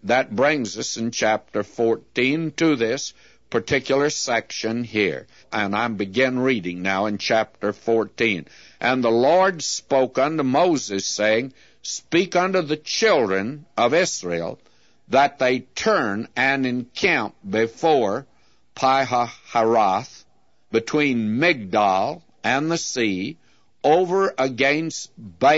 that brings us in chapter 14 to this particular section here. And I begin reading now in chapter 14. And the Lord spoke unto Moses, saying, Speak unto the children of Israel, that they turn and encamp before Pi-hahiroth, between Migdal and the sea, over against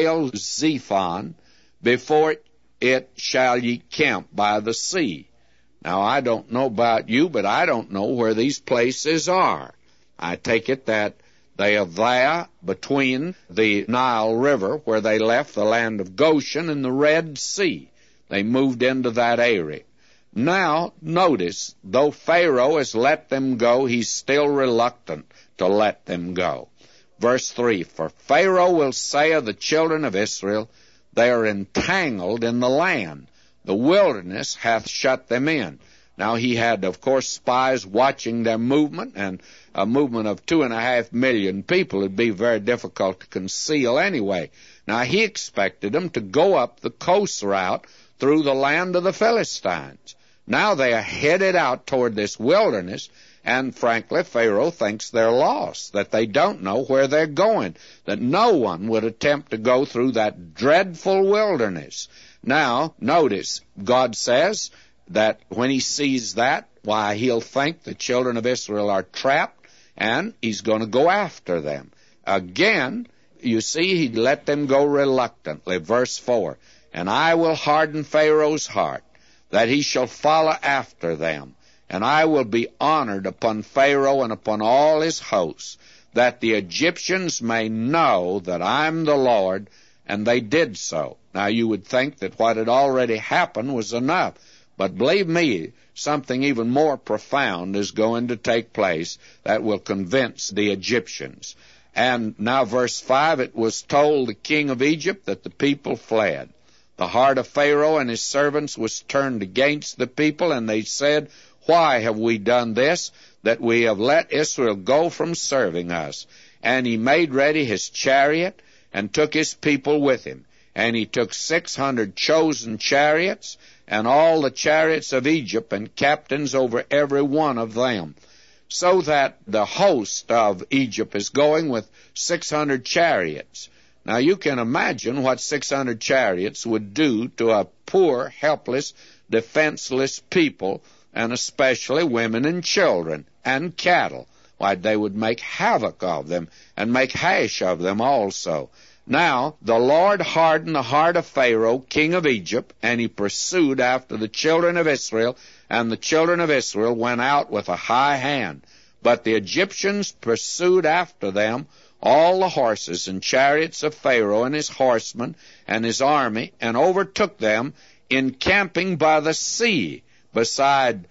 Baal-zephon, before it shall ye camp by the sea. Now, I don't know about you, but I don't know where these places are. I take it that they are there between the Nile River, where they left the land of Goshen, and the Red Sea. They moved into that area. Now, notice, though Pharaoh has let them go, he's still reluctant to let them go. Verse 3, For Pharaoh will say of the children of Israel, They are entangled in the land. The wilderness hath shut them in. Now, he had, of course, spies watching their movement, and a movement of 2.5 million people would be very difficult to conceal anyway. Now, he expected them to go up the coast route through the land of the Philistines. Now they are headed out toward this wilderness, and frankly, Pharaoh thinks they're lost, that they don't know where they're going, that no one would attempt to go through that dreadful wilderness. Now, notice, God says that when he sees that, why, he'll think the children of Israel are trapped, and he's going to go after them. Again, you see, he let them go reluctantly. Verse 4, And I will harden Pharaoh's heart, that he shall follow after them. And I will be honored upon Pharaoh and upon all his hosts, that the Egyptians may know that I'm the Lord. And they did so. Now, you would think that what had already happened was enough. But believe me, something even more profound is going to take place that will convince the Egyptians. And now, verse 5, It was told the king of Egypt that the people fled. The heart of Pharaoh and his servants was turned against the people, and they said, Why have we done this, that we have let Israel go from serving us? And he made ready his chariot, and took his people with him. And he took 600 chosen chariots, and all the chariots of Egypt, and captains over every one of them. So that the host of Egypt is going with 600 chariots. Now you can imagine what 600 chariots would do to a poor, helpless, defenseless people, and especially women and children, and cattle. Why, they would make havoc of them, and make hash of them also. Now, the Lord hardened the heart of Pharaoh, king of Egypt, and he pursued after the children of Israel, and the children of Israel went out with a high hand. But the Egyptians pursued after them all the horses and chariots of Pharaoh and his horsemen and his army, and overtook them, encamping by the sea, beside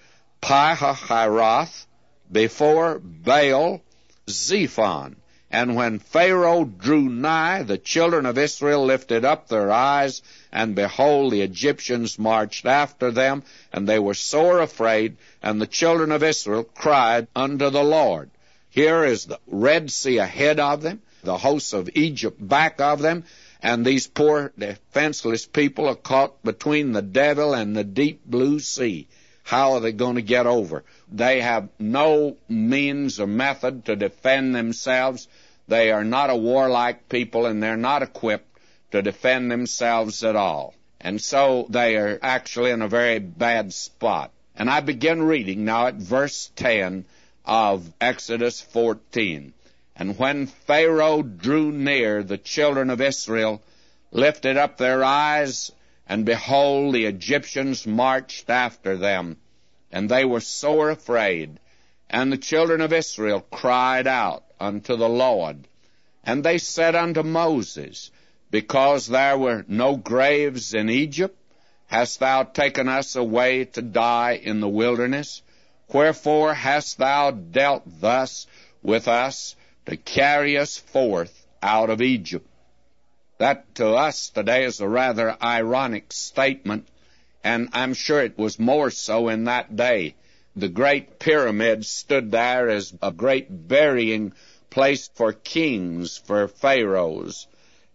Pi-hahiroth, before Baal-zephon. And when Pharaoh drew nigh, the children of Israel lifted up their eyes, and behold, the Egyptians marched after them, and they were sore afraid, and the children of Israel cried unto the Lord. Here is the Red Sea ahead of them, the hosts of Egypt back of them, and these poor defenseless people are caught between the devil and the deep blue sea. How are they going to get over? They have no means or method to defend themselves. They are not a warlike people, and they're not equipped to defend themselves at all. And so they are actually in a very bad spot. And I begin reading now at verse 10 of Exodus 14. And when Pharaoh drew near, the children of Israel lifted up their eyes, and behold, the Egyptians marched after them, and they were sore afraid. And the children of Israel cried out unto the Lord. And they said unto Moses, Because there were no graves in Egypt, hast thou taken us away to die in the wilderness? Wherefore hast thou dealt thus with us, to carry us forth out of Egypt? That to us today is a rather ironic statement, and I'm sure it was more so in that day. The great pyramid stood there as a great burying place for kings, for pharaohs.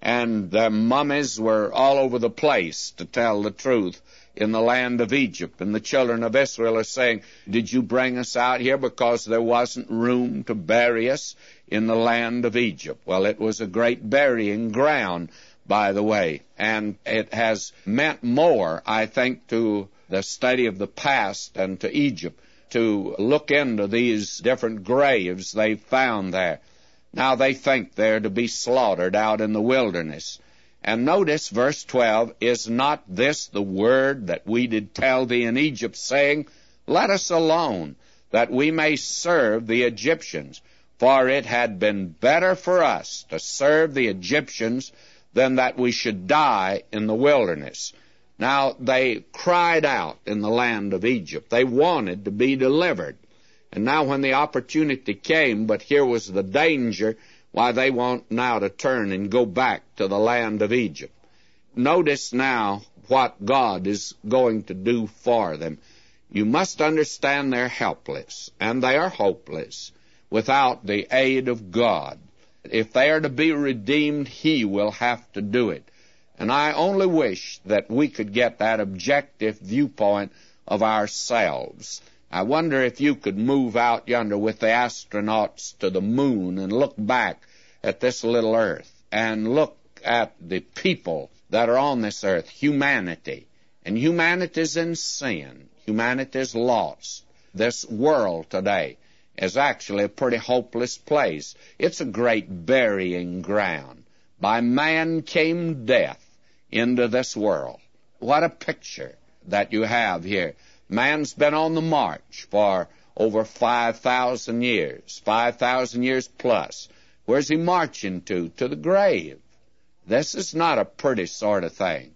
and their mummies were all over the place, to tell the truth, in the land of Egypt. And the children of Israel are saying, did you bring us out here because there wasn't room to bury us in the land of Egypt? Well, it was a great burying ground, by the way, and it has meant more, I think, to the study of the past and to Egypt to look into these different graves they found there. Now they think they're to be slaughtered out in the wilderness. And notice verse 12, is not this the word that we did tell thee in Egypt, saying, let us alone, that we may serve the Egyptians? For it had been better for us to serve the Egyptians than that we should die in the wilderness. Now they cried out in the land of Egypt. They wanted to be delivered. And now when the opportunity came, but here was the danger, why, they want now to turn and go back to the land of Egypt. Notice now what God is going to do for them. You must understand they're helpless, and they are hopeless without the aid of God. If they are to be redeemed, He will have to do it. And I only wish that we could get that objective viewpoint of ourselves. I wonder if you could move out yonder with the astronauts to the moon and look back at this little earth and look at the people that are on this earth, humanity. And humanity's in sin. Humanity's lost. This world today is actually a pretty hopeless place. It's a great burying ground. By man came death into this world. What a picture that you have here. Man's been on the march for over 5,000 years, 5,000 years plus. Where's he marching to? To the grave. This is not a pretty sort of thing.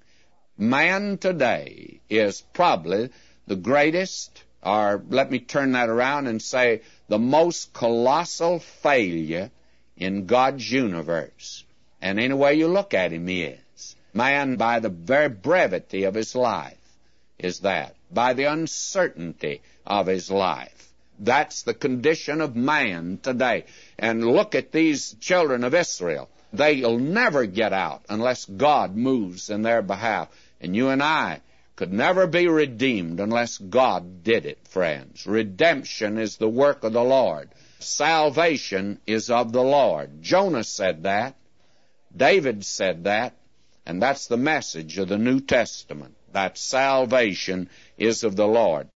Man today is probably the greatest, or let me turn that around and say the most colossal failure in God's universe. And any way you look at him, he is. Man, by the very brevity of his life, is that. By the uncertainty of his life. That's the condition of man today. And look at these children of Israel. They'll never get out unless God moves in their behalf. And you and I could never be redeemed unless God did it, friends. Redemption is the work of the Lord. Salvation is of the Lord. Jonah said that. David said that. And that's the message of the New Testament, that salvation is of the Lord.